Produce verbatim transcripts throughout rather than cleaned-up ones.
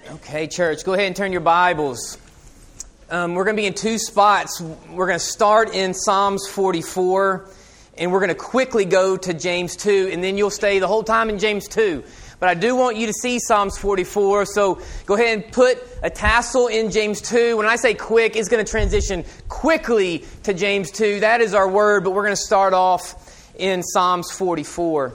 Okay, church, go ahead and turn your Bibles. Um, we're going to be in two spots. We're going to start in Psalms forty-four, and we're going to quickly go to James two, and then you'll stay the whole time in James two. But I do want you to see Psalms forty-four, so go ahead and put a tassel in James two. When I say quick, it's going to transition quickly to James two. That is our word, but we're going to start off in Psalms forty-four.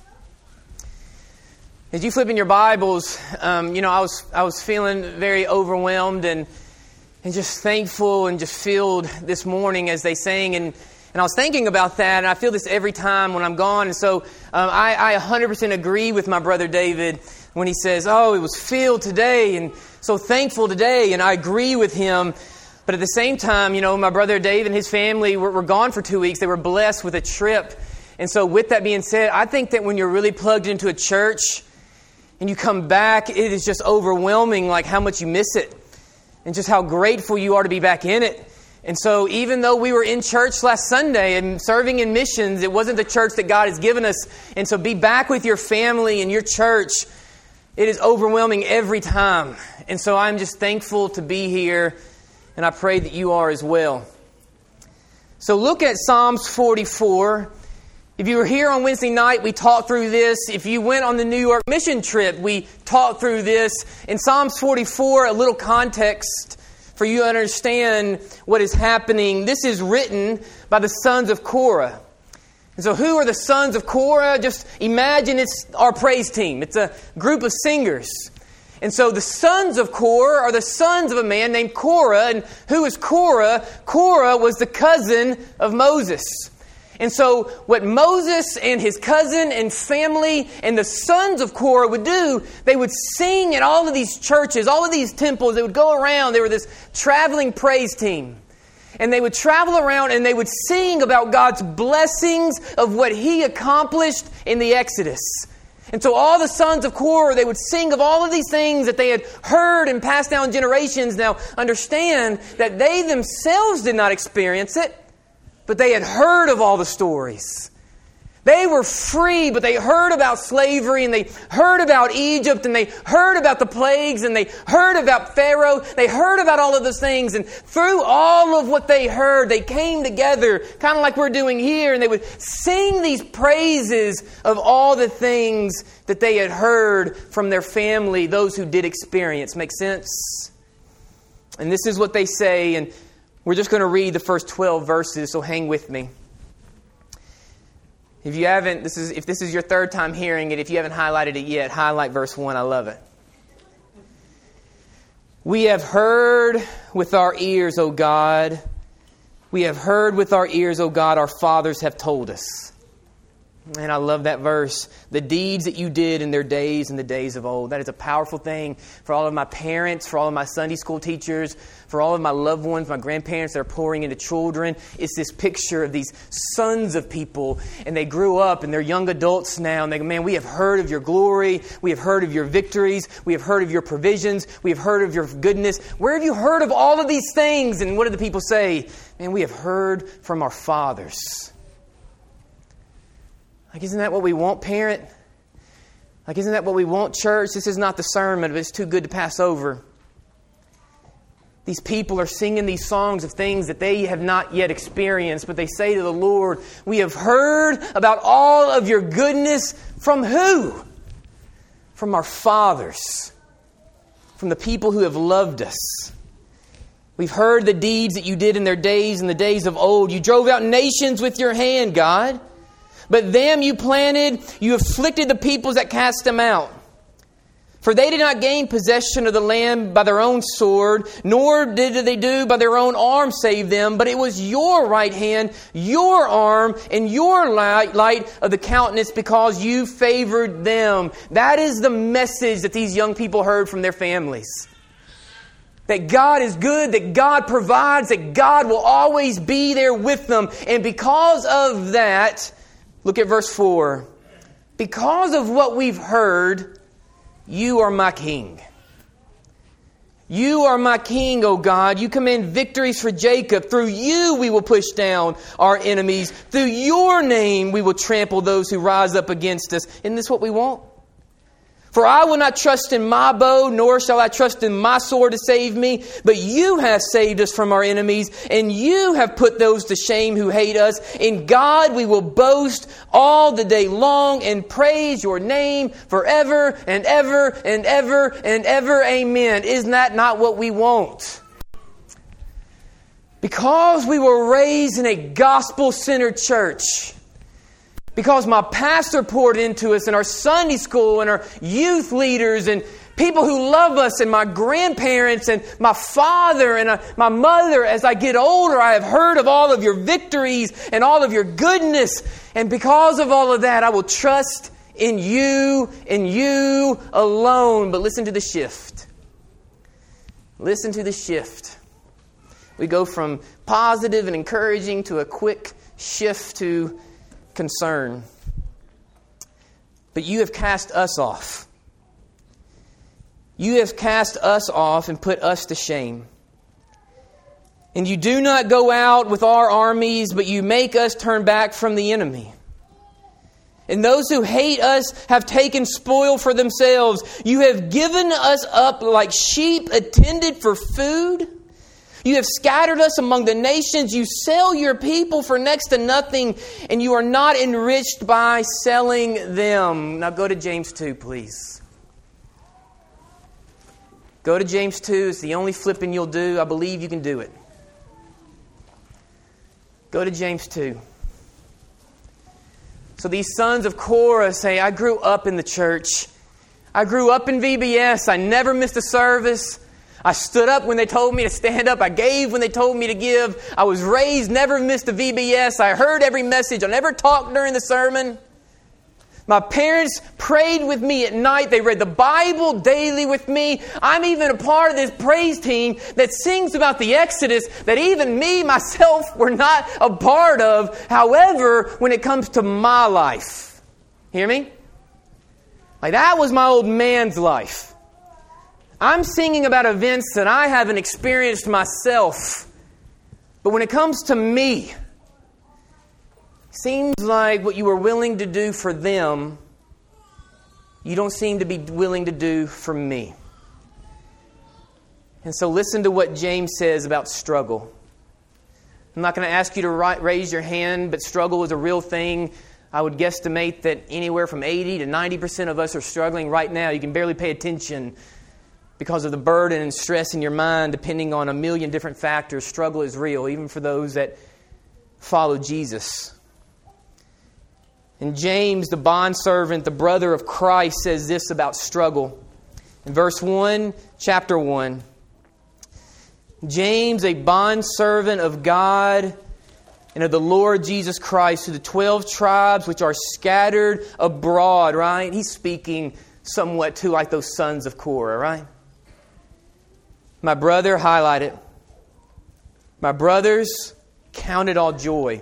As you flip in your Bibles, um, you know, I was I was feeling very overwhelmed and and just thankful and just filled this morning as they sang. And, and I was thinking about that, and I feel this every time when I'm gone. And so um, I, I one hundred percent agree with my brother David when he says, oh, it was filled today and so thankful today. And I agree with him. But at the same time, you know, my brother Dave and his family were, were gone for two weeks. They were blessed with a trip. And so with that being said, I think that when you're really plugged into a church and you come back, it is just overwhelming, like how much you miss it and just how grateful you are to be back in it. And so even though we were in church last Sunday and serving in missions, it wasn't the church that God has given us. And so be back with your family and your church. It is overwhelming every time. And so I'm just thankful to be here, and I pray that you are as well. So look at Psalms forty-four. If you were here on Wednesday night, we talked through this. If you went on the New York mission trip, we talked through this. In Psalms forty-four, a little context for you to understand what is happening. This is written by the sons of Korah. And so who are the sons of Korah? Just imagine it's our praise team. It's a group of singers. And so the sons of Korah are the sons of a man named Korah. And who is Korah? Korah was the cousin of Moses. And so what Moses and his cousin and family and the sons of Korah would do, they would sing at all of these churches, all of these temples. They would go around. They were this traveling praise team. And they would travel around and they would sing about God's blessings of what He accomplished in the Exodus. And so all the sons of Korah, they would sing of all of these things that they had heard and passed down generations. Now, understand that they themselves did not experience it, but they had heard of all the stories. They were free, but they heard about slavery, and they heard about Egypt, and they heard about the plagues, and they heard about Pharaoh. They heard about all of those things. And through all of what they heard, they came together, kind of like we're doing here, and they would sing these praises of all the things that they had heard from their family, those who did experience. Make sense? And this is what they say, and we're just going to read the first twelve verses, so hang with me. If you haven't, this is if this is your third time hearing it, if you haven't highlighted it yet, highlight verse one. I love it. We have heard with our ears, O God. We have heard with our ears, O God, our fathers have told us. And I love that verse. The deeds that you did in their days and the days of old. That is a powerful thing for all of my parents, for all of my Sunday school teachers, for all of my loved ones, my grandparents that are pouring into children. It's this picture of these sons of people, and they grew up and they're young adults now, and they go, man, we have heard of your glory. We have heard of your victories. We have heard of your provisions. We have heard of your goodness. Where have you heard of all of these things? And what do the people say? Man, we have heard from our fathers. Like, isn't that what we want, parent? Like, isn't that what we want, church? This is not the sermon, but it's too good to pass over. These people are singing these songs of things that they have not yet experienced, but they say to the Lord, we have heard about all of your goodness from who? From our fathers. From the people who have loved us. We've heard the deeds that you did in their days and the days of old. You drove out nations with your hand, God. But them you planted, you afflicted the peoples that cast them out. For they did not gain possession of the land by their own sword, nor did they do by their own arm save them, but it was your right hand, your arm, and your light, light of the countenance because you favored them. That is the message that these young people heard from their families. That God is good, that God provides, that God will always be there with them. And because of that, look at verse four. Because of what we've heard, you are my king. You are my king, O God. You command victories for Jacob. Through you we will push down our enemies. Through your name we will trample those who rise up against us. Isn't this what we want? For I will not trust in my bow, nor shall I trust in my sword to save me. But you have saved us from our enemies, and you have put those to shame who hate us. In God we will boast all the day long and praise your name forever and ever and ever and ever. Amen. Isn't that not what we want? Because we were raised in a gospel-centered church, because my pastor poured into us and our Sunday school and our youth leaders and people who love us and my grandparents and my father and uh, my mother, as I get older, I have heard of all of your victories and all of your goodness. And because of all of that, I will trust in you and you alone. But listen to the shift. Listen to the shift. We go from positive and encouraging to a quick shift to concern. But you have cast us off. You have cast us off and put us to shame. And you do not go out with our armies, but you make us turn back from the enemy. And those who hate us have taken spoil for themselves. You have given us up like sheep attended for food. You have scattered us among the nations. You sell your people for next to nothing, and you are not enriched by selling them. Now go to James two, please. Go to James two. It's the only flipping you'll do. I believe you can do it. Go to James two. So these sons of Korah say, I grew up in the church. I grew up in V B S. I never missed a service. I stood up when they told me to stand up. I gave when they told me to give. I was raised, never missed a V B S. I heard every message. I never talked during the sermon. My parents prayed with me at night. They read the Bible daily with me. I'm even a part of this praise team that sings about the Exodus that even me, myself, were not a part of. However, when it comes to my life, hear me? Like that was my old man's life. I'm singing about events that I haven't experienced myself. But when it comes to me, seems like what you were willing to do for them, you don't seem to be willing to do for me. And so listen to what James says about struggle. I'm not going to ask you to raise your hand, but struggle is a real thing. I would guesstimate that anywhere from eighty to ninety percent of us are struggling right now. You can barely pay attention because of the burden and stress in your mind, depending on a million different factors. Struggle is real, even for those that follow Jesus. And James, the bondservant, the brother of Christ, says this about struggle. In verse one, chapter one. James, a bondservant of God and of the Lord Jesus Christ, to the twelve tribes which are scattered abroad, right? He's speaking somewhat to like those sons of Korah, right? My brother, highlight it. My brothers, count it all joy.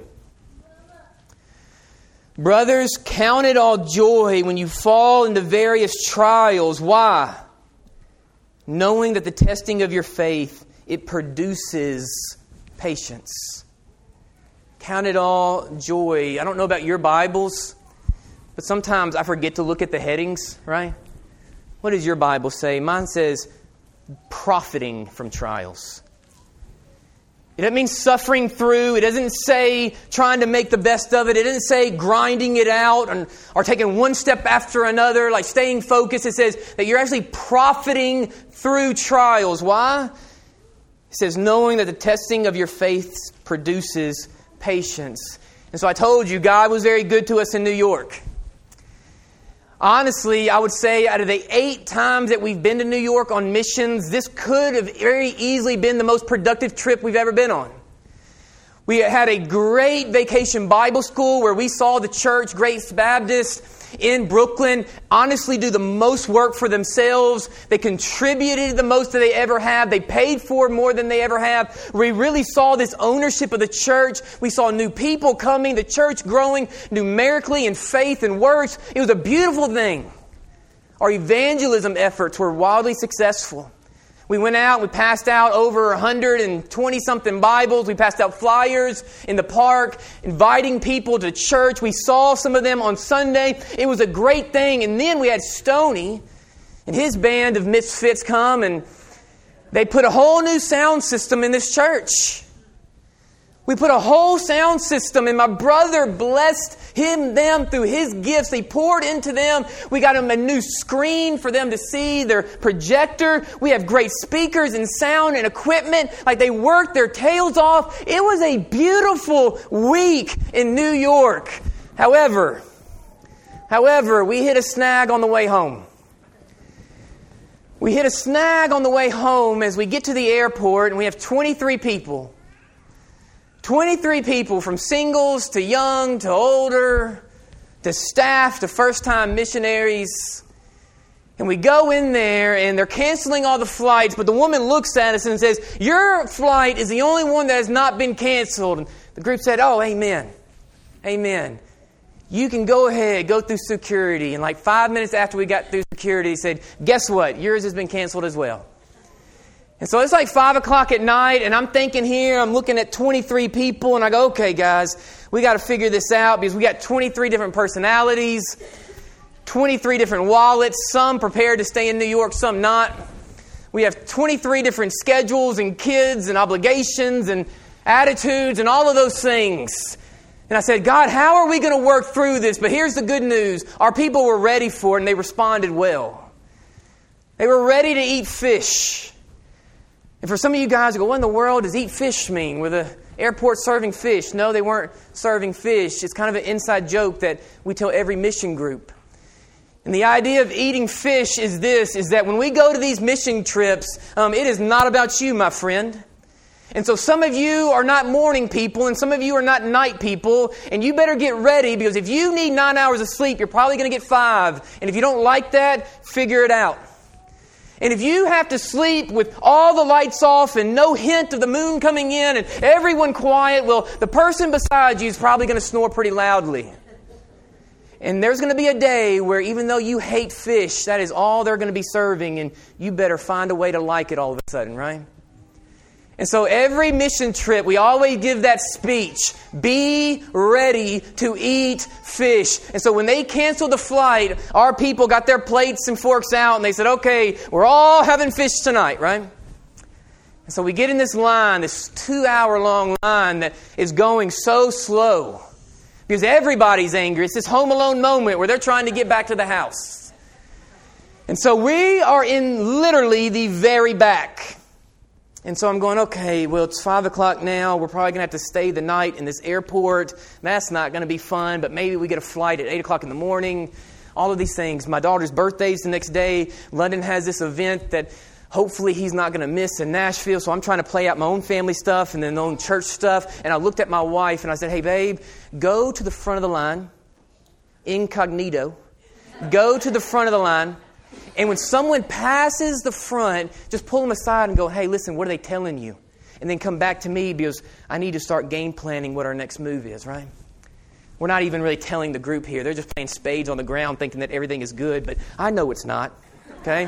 Brothers, count it all joy when you fall into various trials. Why? Knowing that the testing of your faith, it produces patience. Count it all joy. I don't know about your Bibles, but sometimes I forget to look at the headings, right? What does your Bible say? Mine says, profiting from trials. It doesn't mean suffering through. It doesn't say trying to make the best of it. It doesn't say grinding it out and, or taking one step after another, like staying focused. It says that you're actually profiting through trials. Why? It says knowing that the testing of your faith produces patience. And so I told you, God was very good to us in New York. Honestly, I would say out of the eight times that we've been to New York on missions, this could have very easily been the most productive trip we've ever been on. We had a great vacation Bible school where we saw the church, Grace Baptist, in Brooklyn, honestly do the most work for themselves. They contributed the most that they ever have. They paid for more than they ever have. We really saw this ownership of the church. We saw new people coming, the church growing numerically in faith and works. It was a beautiful thing. Our evangelism efforts were wildly successful. We went out, we passed out over one hundred twenty-something Bibles. We passed out flyers in the park, inviting people to church. We saw some of them on Sunday. It was a great thing. And then we had Stony, And his band of misfits come and they put a whole new sound system in this church. We put a whole sound system, and my brother blessed him, them through his gifts. He poured into them. We got them a new screen for them to see, their projector. We have great speakers and sound and equipment. Like, they worked their tails off. It was a beautiful week in New York. However, however, we hit a snag on the way home. We hit a snag on the way home as we get to the airport, and we have twenty-three people. twenty-three people, from singles to young to older to staff to first-time missionaries. And we go in there and they're canceling all the flights, but the woman looks at us and says, "Your flight is the only one that has not been canceled." And the group said, "Oh, amen. Amen. You can go ahead, go through security." And like five minutes after we got through security, he said, "Guess what? Yours has been canceled as well." And so it's like five o'clock at night, and I'm thinking here, I'm looking at twenty-three people, and I go, okay, guys, we got to figure this out because we got twenty-three different personalities, twenty-three different wallets, some prepared to stay in New York, some not. We have twenty-three different schedules and kids and obligations and attitudes and all of those things. And I said, God, how are we going to work through this? But here's the good news. Our people were ready for it, and they responded well. They were ready to eat fish. And for some of you guys who go, what in the world does eat fish mean? With the airport serving fish? No, they weren't serving fish. It's kind of an inside joke that we tell every mission group. And the idea of eating fish is this, is that when we go to these mission trips, um, it is not about you, my friend. And so some of you are not morning people, and some of you are not night people, and you better get ready, because if you need nine hours of sleep, you're probably going to get five. And if you don't like that, figure it out. And if you have to sleep with all the lights off and no hint of the moon coming in and everyone quiet, well, the person beside you is probably going to snore pretty loudly. And there's going to be a day where even though you hate fish, that is all they're going to be serving, and you better find a way to like it all of a sudden, right? And so every mission trip, we always give that speech, be ready to eat fish. And so when they canceled the flight, our people got their plates and forks out and they said, okay, we're all having fish tonight, right? And so we get in this line, this two-hour-long line that is going so slow because everybody's angry. It's this Home Alone moment where they're trying to get back to the house. And so we are in literally the very back. And so I'm going, okay, well, it's five o'clock now. We're probably going to have to stay the night in this airport. That's not going to be fun, but maybe we get a flight at eight o'clock in the morning. All of these things. My daughter's birthday's the next day. London has this event that hopefully he's not going to miss in Nashville. So I'm trying to play out my own family stuff and then my own church stuff. And I looked at my wife and I said, hey, babe, go to the front of the line, incognito. Go to the front of the line. And when someone passes the front, just pull them aside and go, hey, listen, what are they telling you? And then come back to me because I need to start game planning what our next move is, right? We're not even really telling the group here. They're just playing spades on the ground thinking that everything is good, but I know it's not, okay?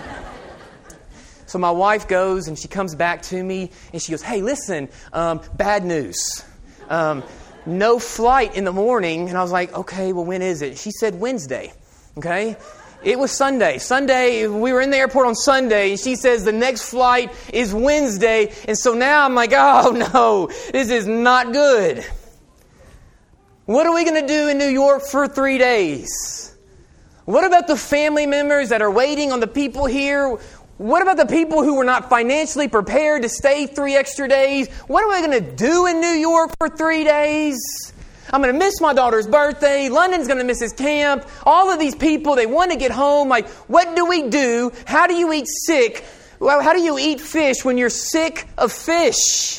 So my wife goes and she comes back to me and she goes, hey, listen, um, bad news. Um, no flight in the morning. And I was like, okay, well, when is it? She said Wednesday, okay? It was Sunday. Sunday, we were in the airport on Sunday, and she says the next flight is Wednesday. And so now I'm like, oh no, this is not good. What are we going to do in New York for three days? What about the family members that are waiting on the people here? What about the people who were not financially prepared to stay three extra days? What are we going to do in New York for three days? I'm going to miss my daughter's birthday. London's going to miss his camp. All of these people, they want to get home. Like, what do we do? How do you eat sick? Well, how do you eat fish when you're sick of fish?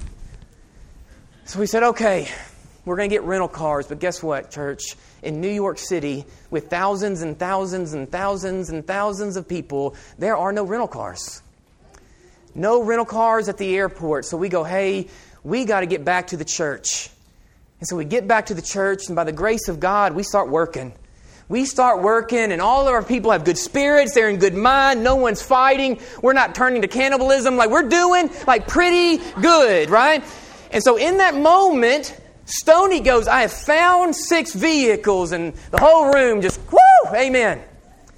So we said, okay, we're going to get rental cars. But guess what, church? In New York City, with thousands and thousands and thousands and thousands of people, there are no rental cars. No rental cars at the airport. So we go, hey, we got to get back to the church. And so we get back to the church, and by the grace of God, we start working. We start working, and all of our people have good spirits. They're in good mind. No one's fighting. We're not turning to cannibalism. Like, we're doing, like, pretty good, right? And so in that moment, Stoney goes, I have found six vehicles, and the whole room just, whoo, amen.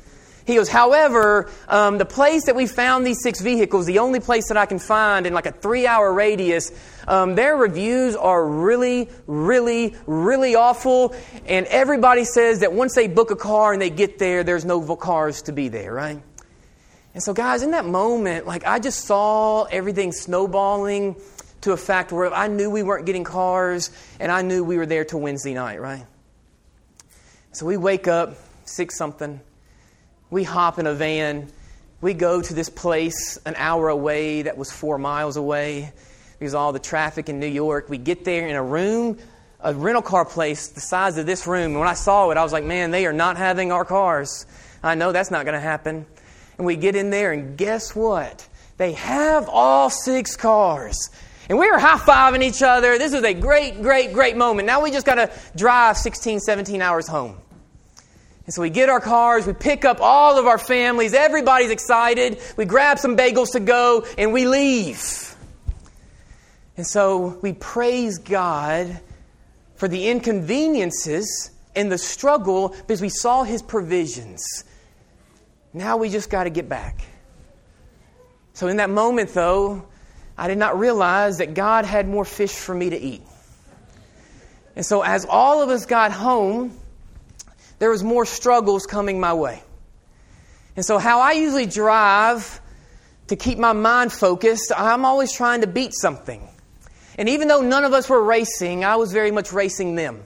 He goes, however, um, the place that we found these six vehicles, the only place that I can find in like a three-hour radius, um, their reviews are really, really, really awful. And everybody says that once they book a car and they get there, there's no cars to be there, right? And so, guys, in that moment, like I just saw everything snowballing to a fact where I knew we weren't getting cars, and I knew we were there till Wednesday night, right? So we wake up, six something. We hop in a van. We go to this place an hour away that was four miles away because of all the traffic in New York. We get there in a room, a rental car place the size of this room. And when I saw it, I was like, man, they are not having our cars. I know that's not going to happen. And we get in there, and guess what? They have all six cars. And we were high-fiving each other. This was a great, great, great moment. Now we just got to drive sixteen, seventeen hours home. And so we get our cars, we pick up all of our families, everybody's excited, we grab some bagels to go, and we leave. And so we praise God for the inconveniences and the struggle because we saw His provisions. Now we just got to get back. So in that moment, though, I did not realize that God had more fish for me to eat. And so as all of us got home, there was more struggles coming my way. And so how I usually drive to keep my mind focused, I'm always trying to beat something. And even though none of us were racing, I was very much racing them.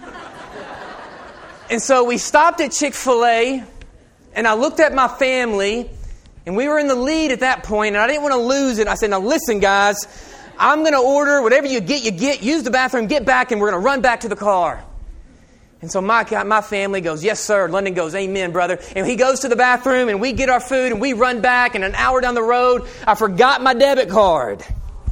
And so we stopped at Chick-fil-A, and I looked at my family, and we were in the lead at that point, and I didn't want to lose it. I said, now listen, guys, I'm going to order whatever you get, you get, use the bathroom, get back, and we're going to run back to the car. And so my my family goes, yes, sir. London goes, amen, brother. And he goes to the bathroom, and we get our food, and we run back. And an hour down the road, I forgot my debit card.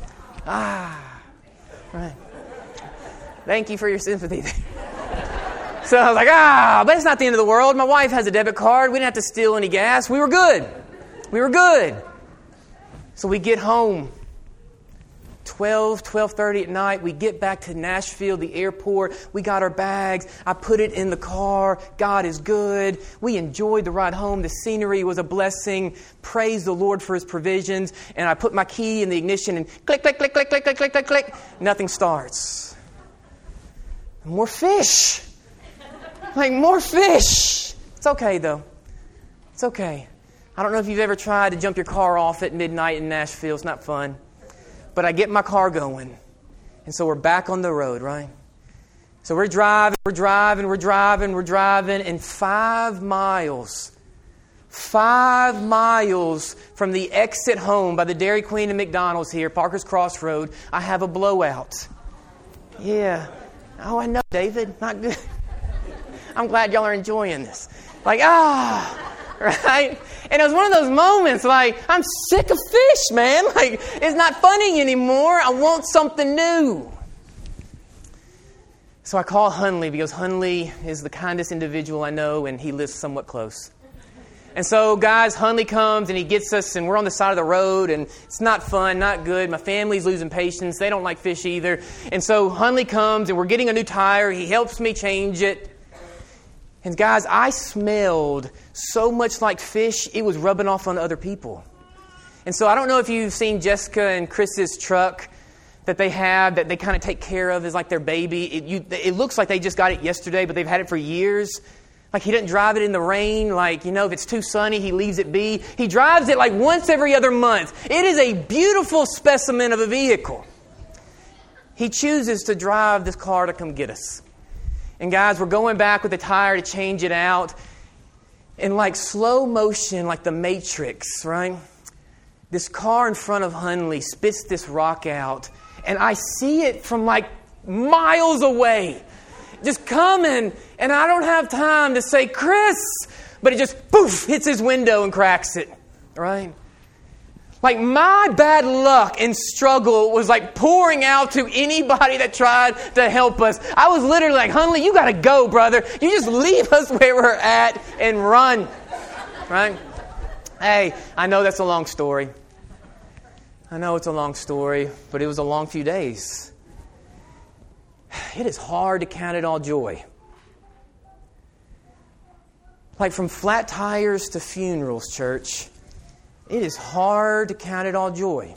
Ah, right. Thank you for your sympathy there. So I was like, ah, but it's not the end of the world. My wife has a debit card. We didn't have to steal any gas. We were good. We were good. So we get home. twelve, twelve thirty at night, we get back to Nashville, the airport. We got our bags. I put it in the car. God is good. We enjoyed the ride home. The scenery was a blessing. Praise the Lord for His provisions. And I put my key in the ignition and click, click, click, click, click, click, click, click, click. Nothing starts. More fish. Like more fish. It's okay, though. It's okay. I don't know if you've ever tried to jump your car off at midnight in Nashville. It's not fun. But I get my car going. And so we're back on the road, right? So we're driving, we're driving, we're driving, we're driving. And five miles, five miles from the exit home by the Dairy Queen and McDonald's here, Parker's Crossroad, I have a blowout. Yeah. Oh, I know, David. Not good. I'm glad y'all are enjoying this. Like, ah, right? And it was one of those moments like, I'm sick of fish, man. Like, it's not funny anymore. I want something new. So I call Hunley because Hunley is the kindest individual I know, and he lives somewhat close. And so, guys, Hunley comes and he gets us, and we're on the side of the road, and it's not fun, not good. My family's losing patience. They don't like fish either. And so Hunley comes, and we're getting a new tire. He helps me change it. And guys, I smelled so much like fish, it was rubbing off on other people. And so I don't know if you've seen Jessica and Chris's truck that they have, that they kind of take care of as like their baby. It, you, it looks like they just got it yesterday, but they've had it for years. Like he doesn't drive it in the rain. Like, you know, if it's too sunny, he leaves it be. He drives it like once every other month. It is a beautiful specimen of a vehicle. He chooses to drive this car to come get us. And guys, we're going back with the tire to change it out. In like slow motion, like the Matrix, right? This car in front of Hunley spits this rock out. And I see it from like miles away. Just coming. And I don't have time to say, Chris. But it just, poof, hits his window and cracks it. Right? Like my bad luck and struggle was like pouring out to anybody that tried to help us. I was literally like, Hunley, you got to go, brother. You just leave us where we're at and run. Right? Hey, I know that's a long story. I know it's a long story, but it was a long few days. It is hard to count it all joy. Like from flat tires to funerals, church, it is hard to count it all joy.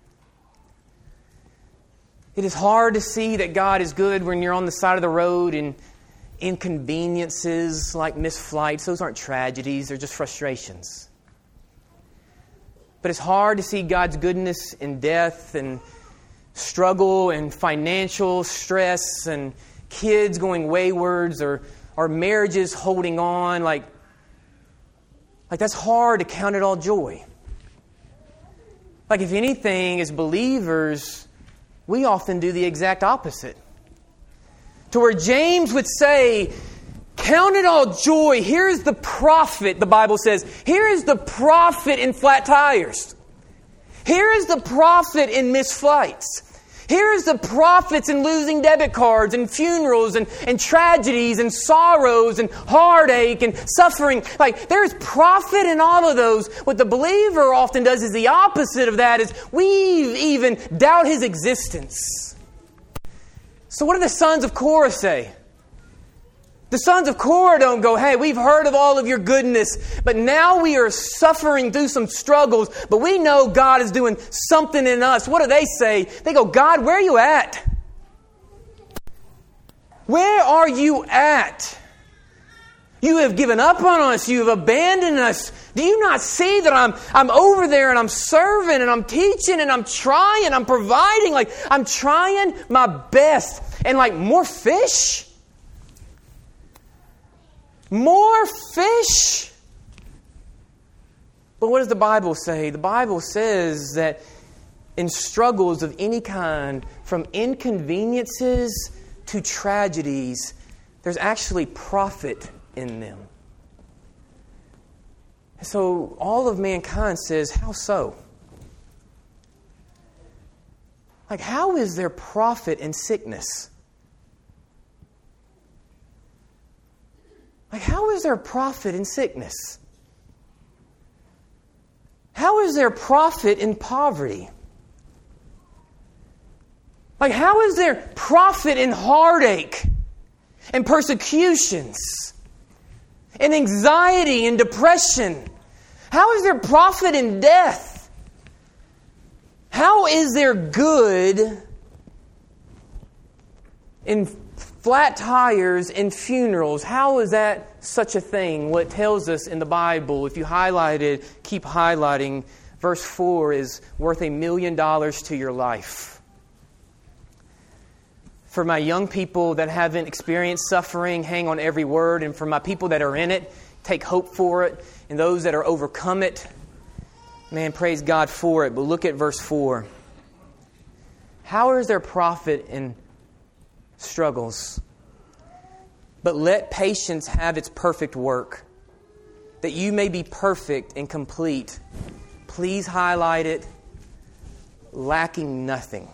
It is hard to see that God is good when you're on the side of the road and inconveniences like missed flights, those aren't tragedies, they're just frustrations. But it's hard to see God's goodness in death and struggle and financial stress and kids going waywards or, or marriages holding on. Like, like that's hard to count it all joy. Like if anything, as believers, we often do the exact opposite. To where James would say, count it all joy. Here's the profit, the Bible says. Here is the profit in flat tires. Here is the profit in missed flights. Here is the profits in losing debit cards and funerals and, and tragedies and sorrows and heartache and suffering. Like, there's profit in all of those. What the believer often does is the opposite of that, is we even doubt His existence. So what do the sons of Korah say? The sons of Korah don't go, hey, we've heard of all of your goodness, but now we are suffering through some struggles, but we know God is doing something in us. What do they say? They go, God, where are you at? Where are you at? You have given up on us. You have abandoned us. Do you not see that I'm I'm over there and I'm serving and I'm teaching and I'm trying, I'm providing, like I'm trying my best. And like more fish? More fish? But what does the Bible say? The Bible says that in struggles of any kind, from inconveniences to tragedies, there's actually profit in them. So all of mankind says, how so? Like, how is there profit in sickness? Like, how is there profit in sickness? How is there profit in poverty? Like, how is there profit in heartache and persecutions and anxiety and depression? How is there profit in death? How is there good in flat tires and funerals? How is that such a thing? What it tells us in the Bible, if you highlight it, keep highlighting, verse four is worth a million dollars to your life. For my young people that haven't experienced suffering, hang on every word. And for my people that are in it, take hope for it. And those that are overcome it, man, praise God for it. But look at verse four. How is there profit in struggles? But let patience have its perfect work, that you may be perfect and complete. Please highlight it. Lacking nothing.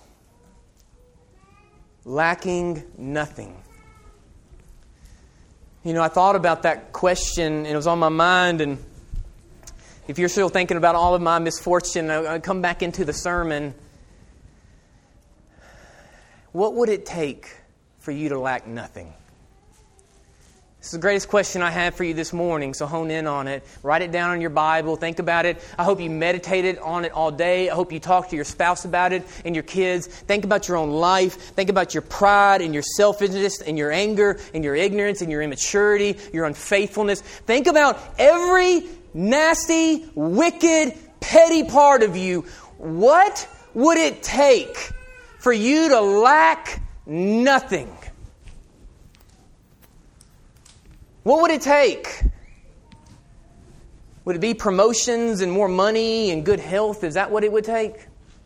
Lacking nothing. You know, I thought about that question and it was on my mind, and if you're still thinking about all of my misfortune, I come back into the sermon. What would it take for you to lack nothing? This is the greatest question I have for you this morning, so hone in on it. Write it down in your Bible. Think about it. I hope you meditated on it all day. I hope you talk to your spouse about it and your kids. Think about your own life. Think about your pride and your selfishness and your anger and your ignorance and your immaturity, your unfaithfulness. Think about every nasty, wicked, petty part of you. What would it take for you to lack nothing? What would it take? Would it be promotions and more money and good health? Is that what it would take?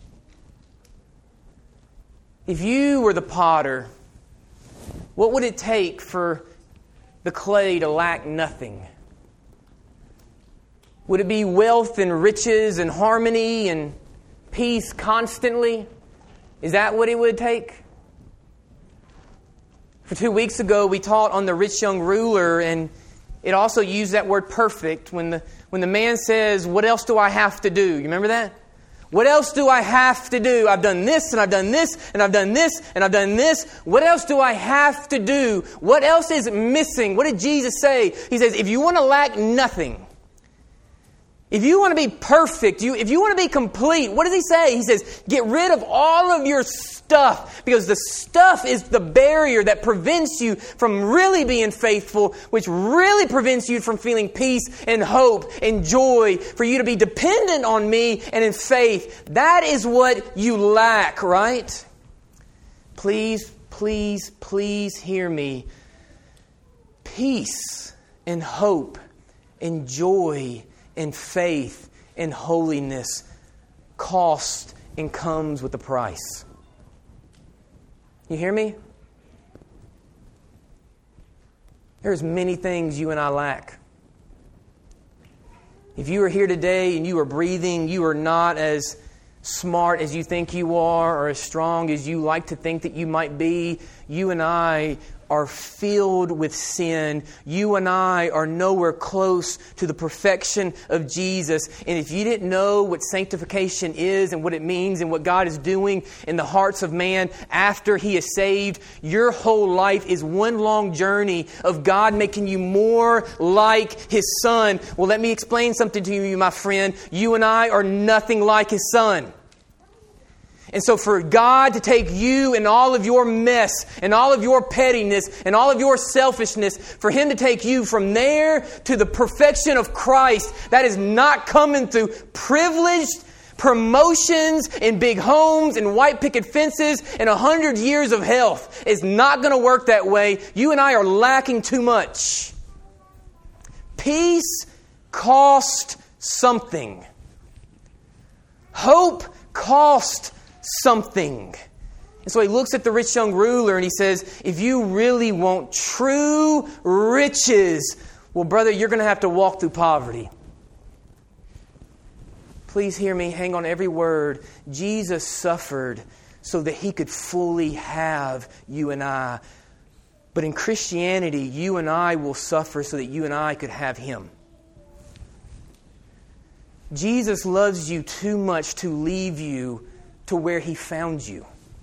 If you were the potter, what would it take for the clay to lack nothing? Would it be wealth and riches and harmony and peace constantly? Is that what it would take? For two weeks ago, we taught on the rich young ruler, and it also used that word perfect when the when the man says, what else do I have to do? You remember that? What else do I have to do? I've done this and I've done this and I've done this and I've done this. What else do I have to do? What else is missing? What did Jesus say? He says, if you want to lack nothing, if you want to be perfect, you, if you want to be complete, what does He say? He says, get rid of all of your stuff, because the stuff is the barrier that prevents you from really being faithful, which really prevents you from feeling peace and hope and joy, for you to be dependent on Me and in faith. That is what you lack, right? Please, please, please hear me. Peace and hope and joy and faith and holiness costs and comes with a price. You hear me? There's many things you and I lack. If you are here today and you are breathing, you are not as smart as you think you are or as strong as you like to think that you might be. You and I are filled with sin. You and I are nowhere close to the perfection of Jesus. And if you didn't know what sanctification is and what it means and what God is doing in the hearts of man after He is saved, your whole life is one long journey of God making you more like His Son. Well, let me explain something to you, my friend. You and I are nothing like His Son. And so for God to take you and all of your mess and all of your pettiness and all of your selfishness, for Him to take you from there to the perfection of Christ, that is not coming through privileged promotions in big homes and white picket fences and a hundred years of health. It's not going to work that way. You and I are lacking too much. Peace cost something. Hope cost something. And so He looks at the rich young ruler and He says, if you really want true riches, well, brother, you're going to have to walk through poverty. Please hear me. Hang on every word. Jesus suffered so that He could fully have you and I. But in Christianity, you and I will suffer so that you and I could have Him. Jesus loves you too much to leave you to where He found you.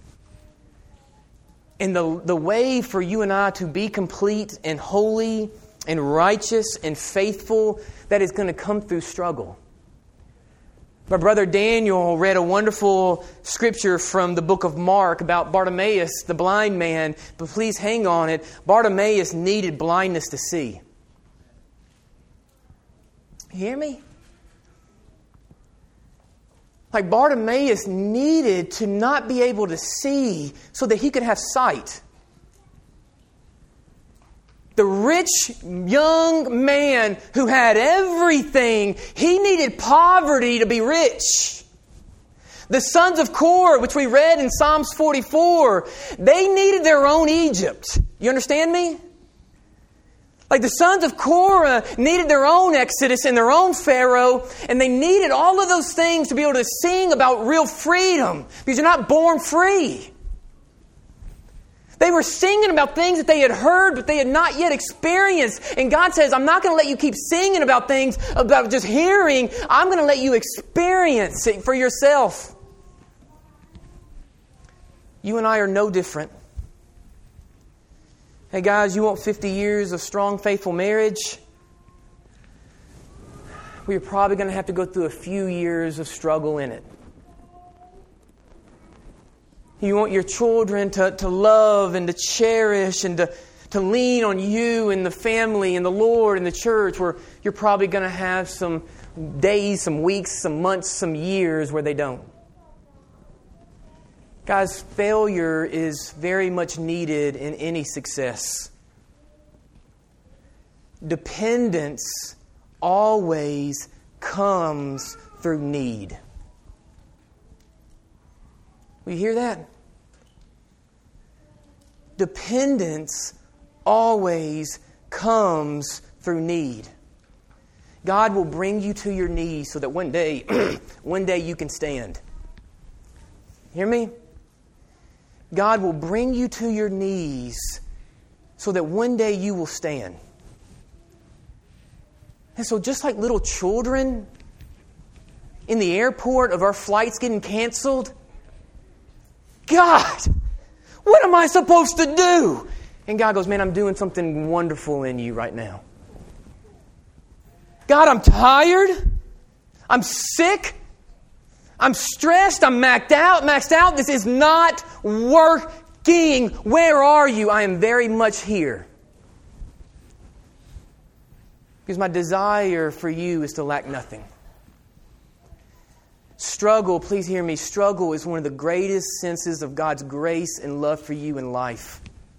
And the, the way for you and I to be complete and holy and righteous and faithful, that is going to come through struggle. My brother Daniel read a wonderful scripture from the book of Mark about Bartimaeus, the blind man. But please hang on it. Bartimaeus needed blindness to see. You hear me? Like Bartimaeus needed to not be able to see so that he could have sight. The rich young man who had everything, he needed poverty to be rich. The sons of Korah, which we read in Psalms forty-four, they needed their own Egypt. You understand me? Like the sons of Korah needed their own Exodus and their own Pharaoh, and they needed all of those things to be able to sing about real freedom, because you're not born free. They were singing about things that they had heard, but they had not yet experienced. And God says, I'm not going to let you keep singing about things, about just hearing. I'm going to let you experience it for yourself. You and I are no different. Hey guys, you want fifty years of strong, faithful marriage? We're probably going to have to go through a few years of struggle in it. You want your children to, to love and to cherish and to, to lean on you and the family and the Lord and the church, where you're probably going to have some days, some weeks, some months, some years where they don't. Guys, failure is very much needed in any success. Dependence always comes through need. Will you hear that? Dependence always comes through need. God will bring you to your knees so that one day, one day you can stand. Hear me? God will bring you to your knees so that one day you will stand. And so just like little children, in the airport of our flights getting canceled? God, what am I supposed to do? And God goes, man, I'm doing something wonderful in you right now. God, I'm tired. I'm sick. I'm stressed. I'm maxed out, maxed out. This is not working. Where are you? I am very much here. Because my desire for you is to lack nothing. Struggle, please hear me, struggle is one of the greatest senses of God's grace and love for you in life.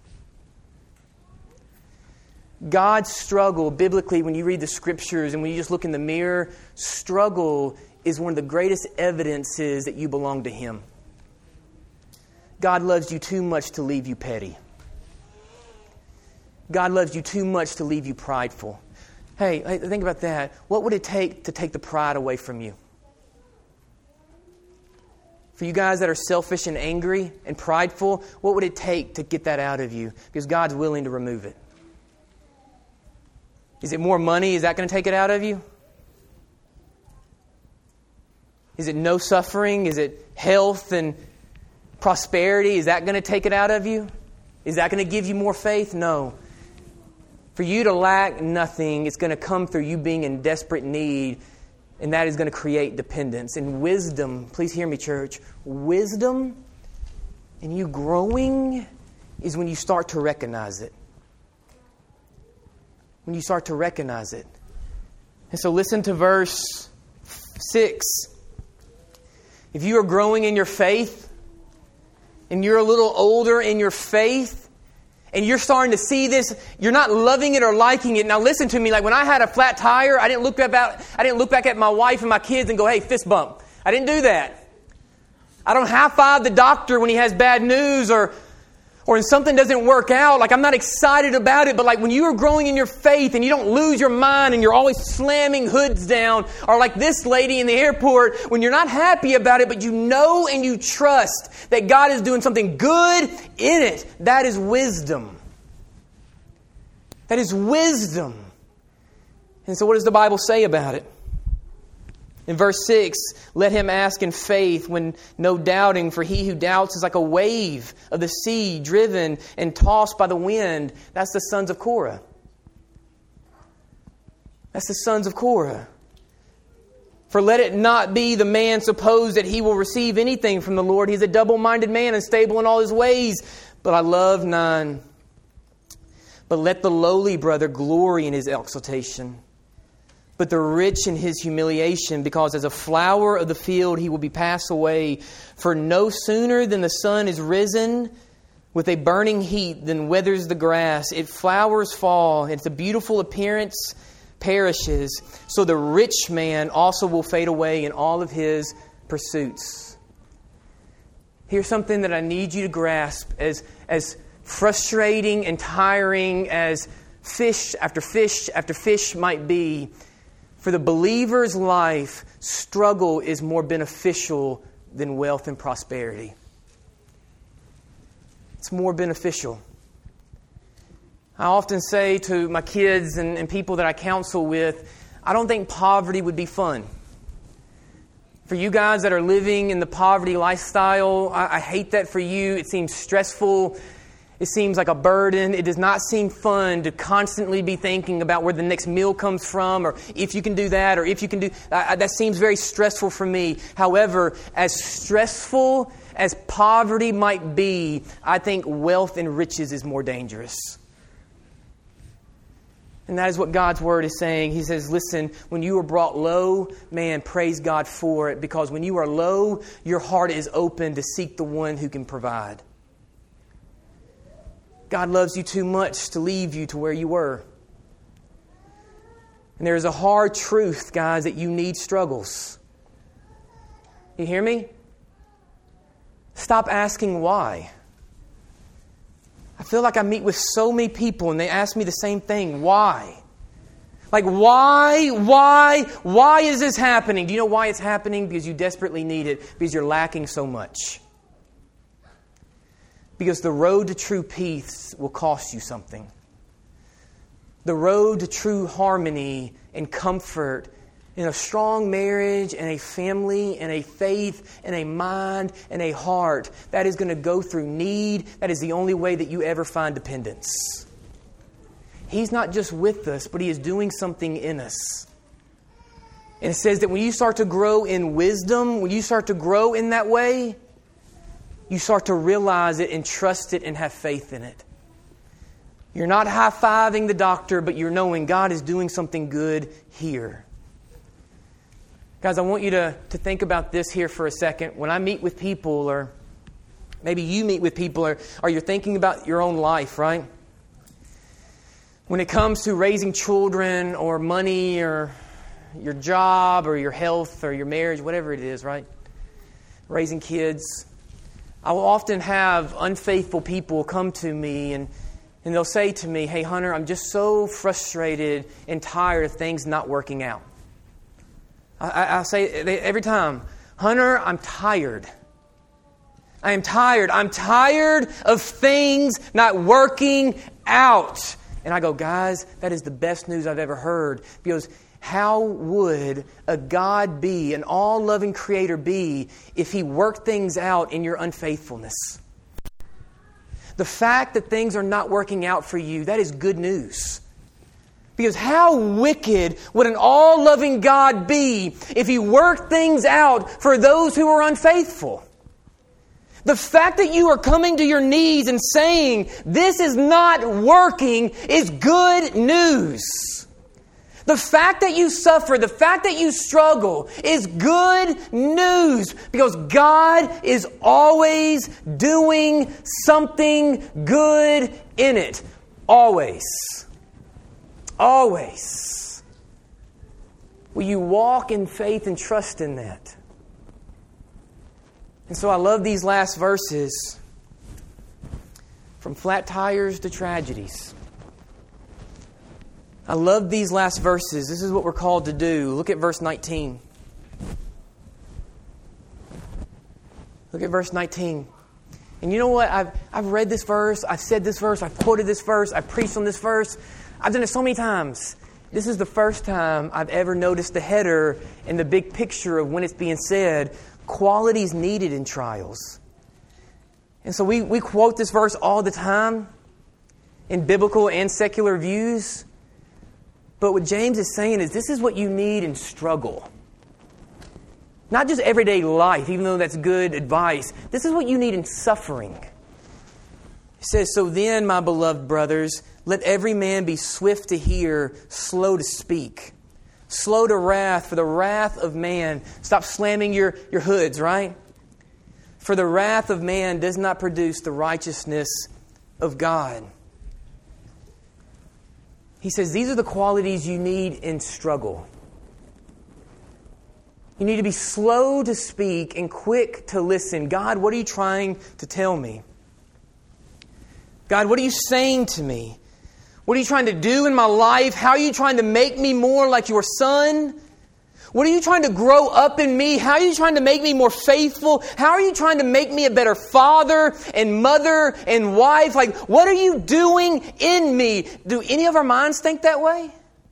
God's struggle, biblically, when you read the Scriptures and when you just look in the mirror, struggle is one of the greatest evidences that you belong to Him. God loves you too much to leave you petty. God loves you too much to leave you prideful. Hey, think about that. What would it take to take the pride away from you? For you guys that are selfish and angry and prideful, what would it take to get that out of you? Because God's willing to remove it. Is it more money? Is that going to take it out of you? Is it no suffering? Is it health and prosperity? Is that going to take it out of you? Is that going to give you more faith? No. For you to lack nothing, it's going to come through you being in desperate need, and that is going to create dependence. And wisdom, please hear me, church, wisdom and you growing is when you start to recognize it. When you start to recognize it. And so listen to verse six. If you are growing in your faith, and you're a little older in your faith, and you're starting to see this, you're not loving it or liking it. Now listen to me, like when I had a flat tire, I didn't look about, I didn't look back at my wife and my kids and go, hey, fist bump. I didn't do that. I don't high-five the doctor when he has bad news or or when something doesn't work out. Like I'm not excited about it, but like when you are growing in your faith and you don't lose your mind and you're always slamming hoods down, or like this lady in the airport, when you're not happy about it, but you know and you trust that God is doing something good in it, that is wisdom. That is wisdom. And so what does the Bible say about it? In verse six, let him ask in faith when no doubting, for he who doubts is like a wave of the sea driven and tossed by the wind. That's the sons of Korah. That's the sons of Korah. For let it not be the man suppose that he will receive anything from the Lord. He's a double-minded man, unstable in all his ways. But I love nine. But let the lowly brother glory in his exaltation, but the rich in his humiliation, because as a flower of the field he will be passed away. For no sooner than the sun is risen with a burning heat than withers the grass. Its flowers fall, and its beautiful appearance perishes. So the rich man also will fade away in all of his pursuits. Here's something that I need you to grasp. As, as frustrating and tiring as fish after fish after fish might be, for the believer's life, struggle is more beneficial than wealth and prosperity. It's more beneficial. I often say to my kids and, and people that I counsel with, I don't think poverty would be fun. For you guys that are living in the poverty lifestyle, I, I hate that for you. It seems stressful. It seems like a burden. It does not seem fun to constantly be thinking about where the next meal comes from, or if you can do that, or if you can do... Uh, that seems very stressful for me. However, as stressful as poverty might be, I think wealth and riches is more dangerous. And that is what God's Word is saying. He says, listen, when you are brought low, man, praise God for it. Because when you are low, your heart is open to seek the one who can provide. God loves you too much to leave you to where you were. And there is a hard truth, guys, that you need struggles. You hear me? Stop asking why. I feel like I meet with so many people and they ask me the same thing. Why? Like, why, why, why is this happening? Do you know why it's happening? Because you desperately need it. Because you're lacking so much. Because the road to true peace will cost you something. The road to true harmony and comfort in a strong marriage and a family and a faith and a mind and a heart that is going to go through need. That is the only way that you ever find dependence. He's not just with us, but He is doing something in us. And it says that when you start to grow in wisdom, when you start to grow in that way, you start to realize it and trust it and have faith in it. You're not high-fiving the doctor, but you're knowing God is doing something good here. Guys, I want you to, to think about this here for a second. When I meet with people, or maybe you meet with people, or, or you're thinking about your own life, right? When it comes to raising children or money or your job or your health or your marriage, whatever it is, right? Raising kids. I will often have unfaithful people come to me and, and they'll say to me, "Hey, Hunter, I'm just so frustrated and tired of things not working out." I, I'll say every time, "Hunter, I'm tired. I am tired. I'm tired of things not working out." And I go, "Guys, that is the best news I've ever heard." Because how would a God be, an all-loving Creator be, if He worked things out in your unfaithfulness? The fact that things are not working out for you, that is good news. Because how wicked would an all-loving God be if He worked things out for those who are unfaithful? The fact that you are coming to your knees and saying, "This is not working," is good news. The fact that you suffer, the fact that you struggle is good news, because God is always doing something good in it. Always. Always. Will you walk in faith and trust in that? And so I love these last verses. From flat tires to tragedies. I love these last verses. This is what we're called to do. Look at verse nineteen. Look at verse nineteen. And you know what? I've, I've read this verse. I've said this verse. I've quoted this verse. I've preached on this verse. I've done it so many times. This is the first time I've ever noticed the header and the big picture of when it's being said, qualities needed in trials. And so we, we quote this verse all the time in biblical and secular views. But what James is saying is this is what you need in struggle. Not just everyday life, even though that's good advice. This is what you need in suffering. It says, "So then, my beloved brothers, let every man be swift to hear, slow to speak, slow to wrath, for the wrath of man..." Stop slamming your, your hoods, right? "For the wrath of man does not produce the righteousness of God." He says these are the qualities you need in struggle. You need to be slow to speak and quick to listen. God, what are you trying to tell me? God, what are you saying to me? What are you trying to do in my life? How are you trying to make me more like your Son? What are you trying to grow up in me? How are you trying to make me more faithful? How are you trying to make me a better father and mother and wife? Like, what are you doing in me? Do any of our minds think that way?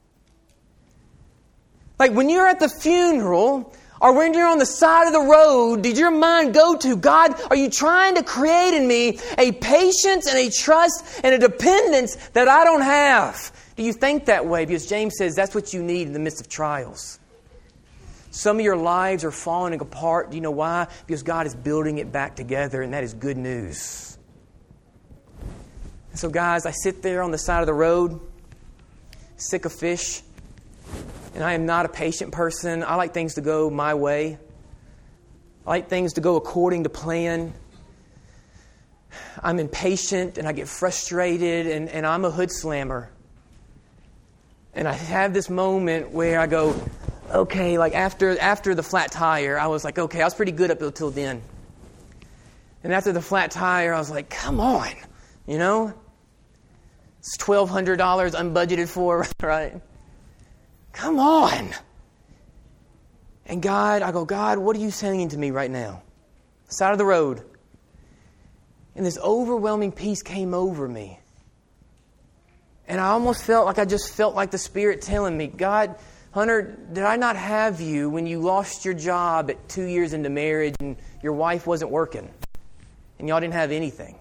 Like when you're at the funeral or when you're on the side of the road, did your mind go to, God, are you trying to create in me a patience and a trust and a dependence that I don't have? Do you think that way? Because James says that's what you need in the midst of trials. Some of your lives are falling apart. Do you know why? Because God is building it back together, and that is good news. And so, guys, I sit there on the side of the road, sick of fish, and I am not a patient person. I like things to go my way. I like things to go according to plan. I'm impatient, and I get frustrated, and, and I'm a hood slammer. And I have this moment where I go, okay, like after after the flat tire, I was like, okay, I was pretty good up until then. And after the flat tire, I was like, come on, you know? It's twelve hundred dollars unbudgeted for, right? Come on. And God, I go, God, what are you saying to me right now? Side of the road. And this overwhelming peace came over me. And I almost felt like I just felt like the Spirit telling me, God, Hunter, did I not have you when you lost your job at two years into marriage and your wife wasn't working and y'all didn't have anything?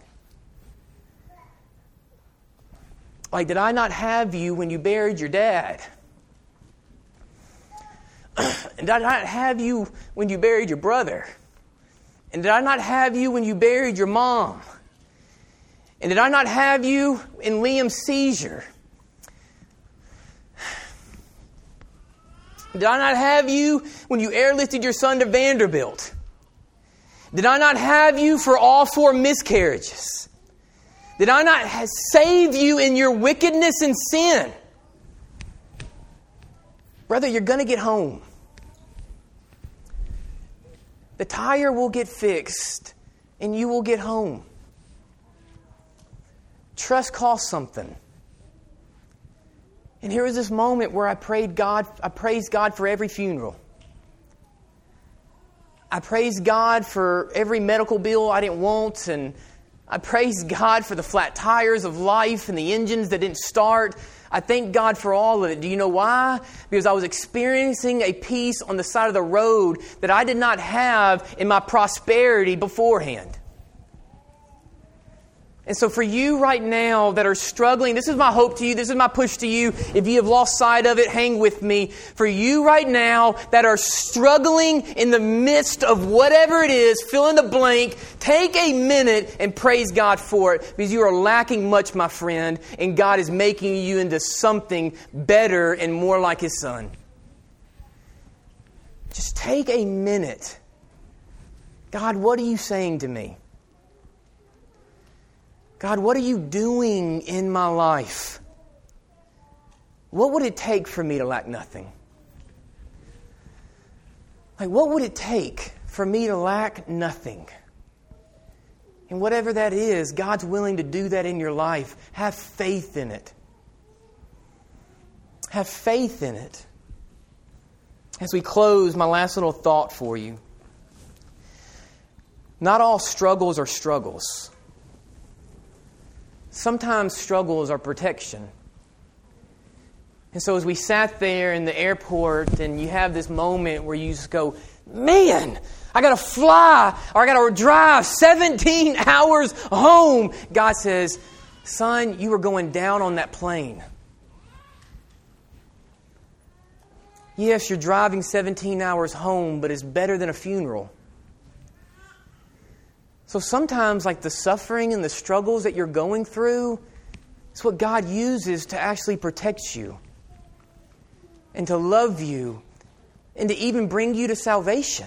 Like, did I not have you when you buried your dad? And did I not have you when you buried your brother? And did I not have you when you buried your mom? And did I not have you in Liam's seizure? Did I not have you when you airlifted your son to Vanderbilt? Did I not have you for all four miscarriages? Did I not have save you in your wickedness and sin? Brother, you're going to get home. The tire will get fixed and you will get home. Trust costs something. And here was this moment where I prayed God, I praised God for every funeral. I praised God for every medical bill I didn't want, and I praised God for the flat tires of life and the engines that didn't start. I thank God for all of it. Do you know why? Because I was experiencing a peace on the side of the road that I did not have in my prosperity beforehand. And so for you right now that are struggling, this is my hope to you, this is my push to you. If you have lost sight of it, hang with me. For you right now that are struggling in the midst of whatever it is, fill in the blank, take a minute and praise God for it. Because you are lacking much, my friend, and God is making you into something better and more like His Son. Just take a minute. God, what are you saying to me? God, what are you doing in my life? What would it take for me to lack nothing? Like, what would it take for me to lack nothing? And whatever that is, God's willing to do that in your life. Have faith in it. Have faith in it. As we close, my last little thought for you. Not all struggles are struggles. Sometimes struggles are protection. And so as we sat there in the airport and you have this moment where you just go, man, I got to fly or I got to drive seventeen hours home. God says, son, you were going down on that plane. Yes, you're driving seventeen hours home, but it's better than a funeral. So sometimes, like the suffering and the struggles that you're going through, it's what God uses to actually protect you and to love you and to even bring you to salvation.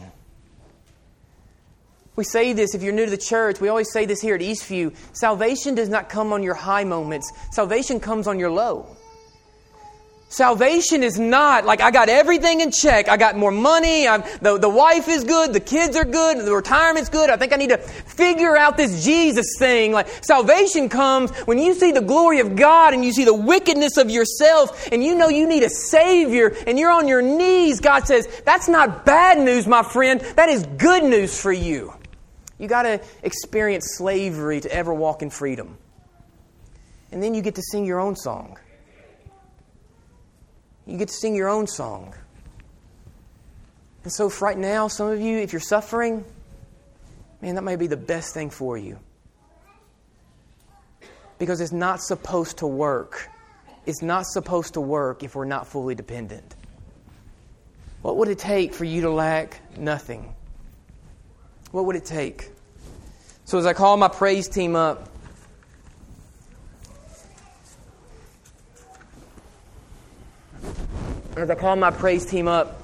We say this, if you're new to the church, we always say this here at Eastview, salvation does not come on your high moments. Salvation comes on your low. Salvation is not like I got everything in check. I got more money. I'm, the, the wife is good. The kids are good. The retirement's good. I think I need to figure out this Jesus thing. Like salvation comes when you see the glory of God and you see the wickedness of yourself and you know you need a Savior and you're on your knees. God says, that's not bad news, my friend. That is good news for you. You got to experience slavery to ever walk in freedom. And then you get to sing your own song. You get to sing your own song. And so for right now, some of you, if you're suffering, man, that may be the best thing for you. Because it's not supposed to work. It's not supposed to work if we're not fully dependent. What would it take for you to lack nothing? What would it take? So as I call my praise team up, As I called my praise team up,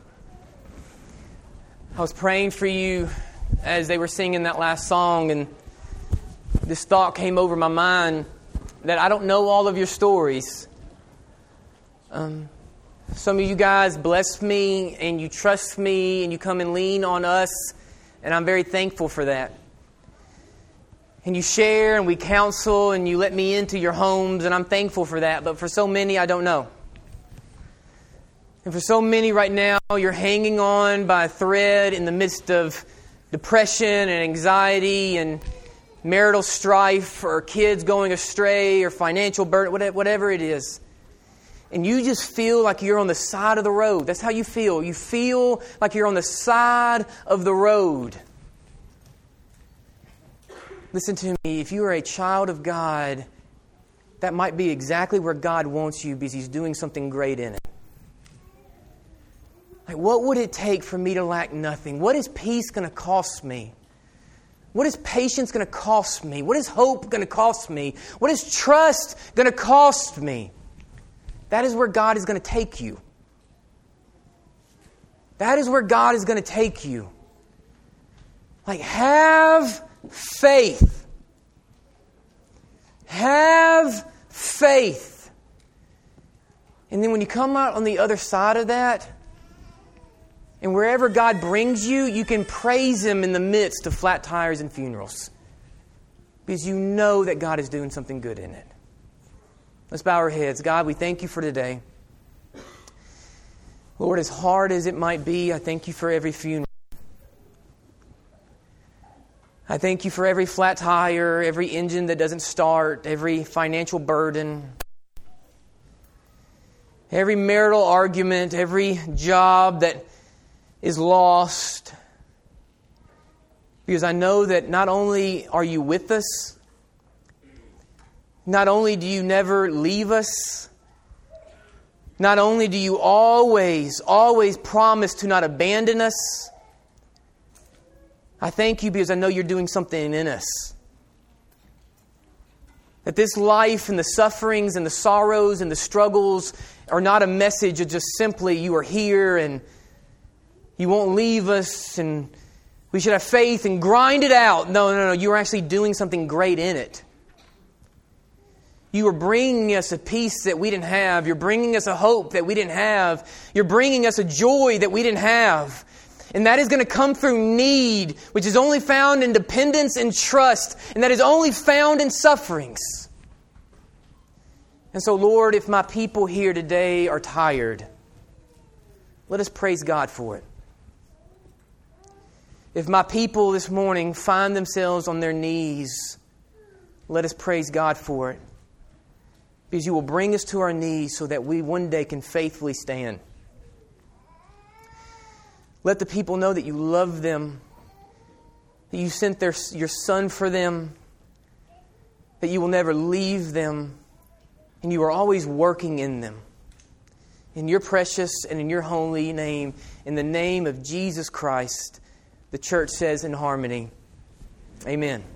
I was praying for you as they were singing that last song, and this thought came over my mind that I don't know all of your stories. Um, some of you guys bless me, and you trust me, and you come and lean on us, and I'm very thankful for that. And you share, and we counsel, and you let me into your homes, and I'm thankful for that. But for so many, I don't know. And for so many right now, you're hanging on by a thread in the midst of depression and anxiety and marital strife or kids going astray or financial burden, whatever it is. and you just feel like you're on the side of the road. That's how you feel. You feel like you're on the side of the road. Listen to me. If you are a child of God, that might be exactly where God wants you because He's doing something great in it. Like, what would it take for me to lack nothing? What is peace going to cost me? What is patience going to cost me? What is hope going to cost me? What is trust going to cost me? That is where God is going to take you. That is where God is going to take you. Like, have faith. Have faith. And then when you come out on the other side of that, and wherever God brings you, you can praise Him in the midst of flat tires and funerals. Because you know that God is doing something good in it. Let's bow our heads. God, we thank You for today. Lord, as hard as it might be, I thank You for every funeral. I thank You for every flat tire, every engine that doesn't start, every financial burden, every marital argument, every job that is lost. Because I know that not only are You with us, not only do You never leave us, not only do You always, always promise to not abandon us, I thank You because I know You're doing something in us. That this life and the sufferings and the sorrows and the struggles are not a message of just simply You are here and You won't leave us and we should have faith and grind it out. No, no, no. You are actually doing something great in it. You are bringing us a peace that we didn't have. You're bringing us a hope that we didn't have. You're bringing us a joy that we didn't have. And that is going to come through need, which is only found in dependence and trust. And that is only found in sufferings. And so, Lord, if my people here today are tired, let us praise God for it. If my people this morning find themselves on their knees, let us praise God for it. Because You will bring us to our knees so that we one day can faithfully stand. Let the people know that You love them, that You sent their, Your Son for them, that You will never leave them, and You are always working in them. In Your precious and in Your holy name, in the name of Jesus Christ, the church says in harmony, Amen.